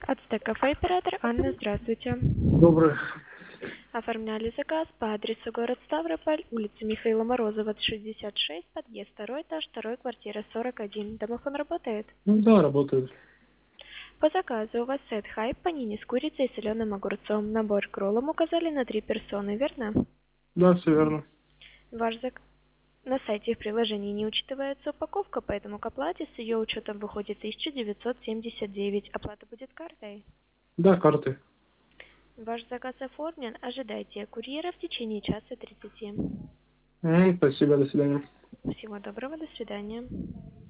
Ацтек кафе оператор Анна, здравствуйте. Добрый. Оформляли заказ по адресу город Ставрополь, улица Михаила Морозова, 66, подъезд, второй этаж, второй квартира, 41. Домофон работает? Да, работает. По заказу у вас сет хайп, панини с курицей и соленым огурцом. Набор к роллам указали на 3 персоны, верно? Да, все верно. Ваш На сайте в приложении не учитывается упаковка, поэтому к оплате с ее учетом выходит 1979. Оплата будет картой. Да, карты. Ваш заказ оформлен. Ожидайте курьера в течение часа 30. Спасибо, до свидания. Всего доброго, до свидания.